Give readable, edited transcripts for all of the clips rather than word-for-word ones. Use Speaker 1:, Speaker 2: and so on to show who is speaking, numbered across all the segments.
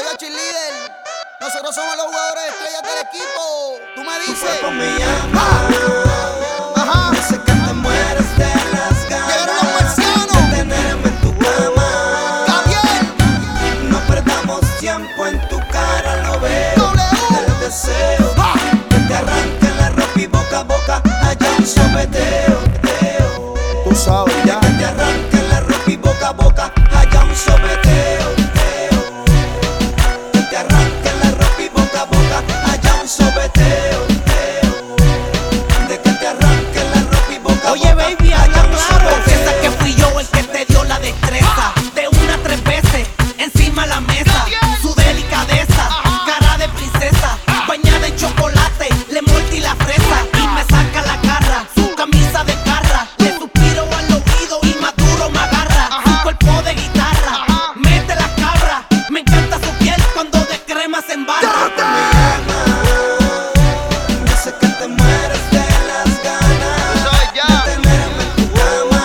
Speaker 1: Oiga, cheerleader, nosotros somos los jugadores estrellas del equipo. Tú me dices.
Speaker 2: Tu cuerpo me llama.
Speaker 1: Ajá.
Speaker 2: Yo sé que te mueres de las ganas.
Speaker 1: Llegaron los marcianos.
Speaker 2: De tenerme en tu cama.
Speaker 1: Gabriel.
Speaker 2: No perdamos tiempo, en tu cara lo veo.
Speaker 1: W.
Speaker 2: El deseo que te arranque la ropa y boca a boca haya un sopeteo.
Speaker 1: Tú sabes ya.
Speaker 2: Que te arranque la ropa y boca a boca haya un sopeteo. Que te arranque la ropa y boca a boca haya un sopeteo. De que te arranque la ropa y boca a boca.
Speaker 3: Oye, baby, habla
Speaker 2: haya un
Speaker 3: claro.
Speaker 2: sopeteo.
Speaker 3: Piensa que fui yo el que te dio la destreza. De una 3 veces, encima la mesa. Su delicadeza, cara de princesa. Bañada en chocolate, le mordí la fresa. Y me saca la garra, su camisa de garra. Le suspiro al oído y más duro me agarra. Su cuerpo de guitarra, mete la cabra. Me encanta su piel cuando de crema se embarra.
Speaker 2: Yo sé que te mueres de las ganas de tenerme en tu cama.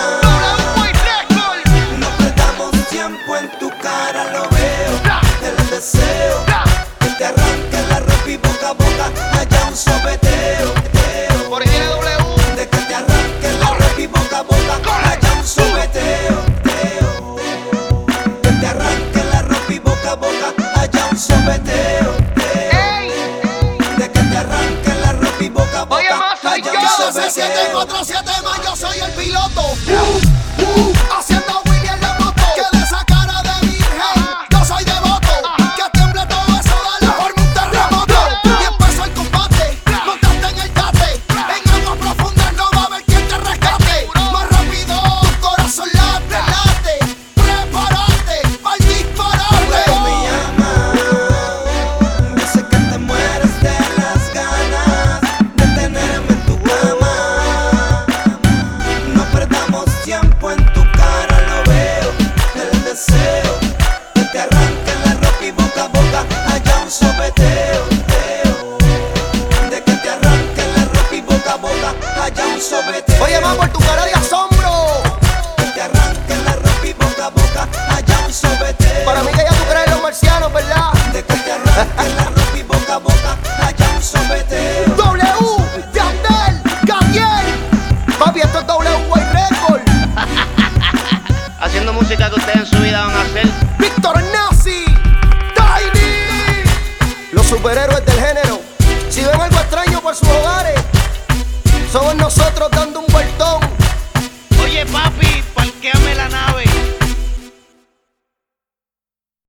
Speaker 2: No perdamos tiempo, en tu cara lo veo. El deseo que te arranque la ropa y boca a boca haya un sopeteo. De que te arranque la ropa y boca a boca haya un sopeteo. Que te arranque la ropa y boca a boca haya un sopeteo. De que te arranque la ropa y boca a boca haya un
Speaker 1: Cada 747
Speaker 2: sopeteo.
Speaker 1: más, yo soy el piloto. Haciendo Willy en la moto. Que de esa cara de virgen, yo soy devoto. Que tiemble todo eso, dale, forma un terremoto. Y empezó el combate, montaste en el yate. En aguas profundas no va a haber quien te rescate. Más rápido, corazón late, late. Prepárate pa'l disparate.
Speaker 2: Me llama. Yo sé que te mueres de las ganas de tenerme en tu cama. No perdamos tiempo, en tu cara lo veo. El deseo que te arranque la ropa y boca a boca haya un sopeteo. De que te arranque la ropa y boca a boca haya un sopeteo.
Speaker 1: Oye, más por tu cara de asombro.
Speaker 2: Que te arranque la ropa y boca a boca haya un sopeteo.
Speaker 1: Para mí que ya tú crees en los marcianos, ¿verdad?
Speaker 2: De que te arranque la ropa y boca a boca haya un sopeteo.
Speaker 1: W, de Abdel, Gabriel. Papi, esto es W White Record.
Speaker 4: Haciendo música que ustedes